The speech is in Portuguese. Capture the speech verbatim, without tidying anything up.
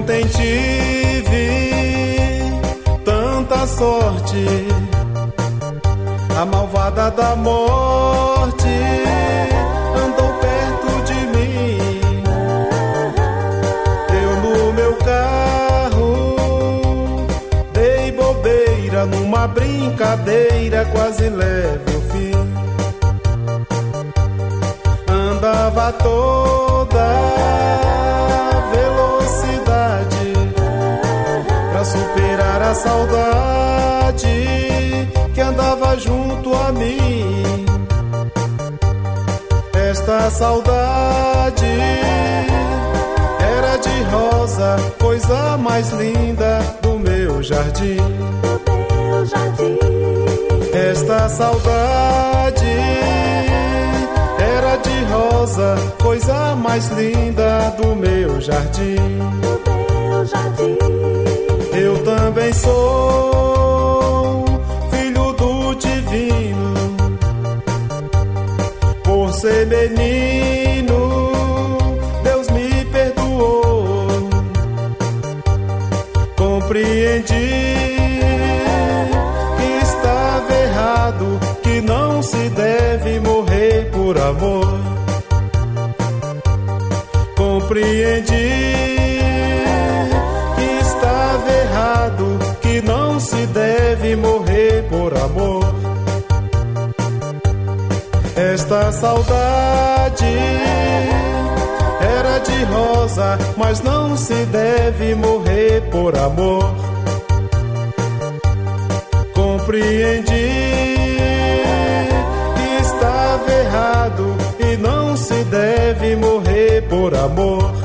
Ontem tive tanta sorte, a malvada da morte andou perto de mim. Eu no meu carro dei bobeira, numa brincadeira quase levo o fim. Andava toda velocidade pra superar a saudade que andava junto a mim. Esta saudade era de rosa, coisa mais linda do meu jardim. Esta saudade era de rosa, coisa mais linda do meu jardim. Eu também sou filho do divino, por ser menino Deus me perdoou. Compreendi que estava errado, que não se deve morrer por amor. Compreendi que estava errado, que não se deve morrer por amor. Esta saudade era de rosa, mas não se deve morrer por amor. Compreendi que estava errado e não se deve morrer por amor.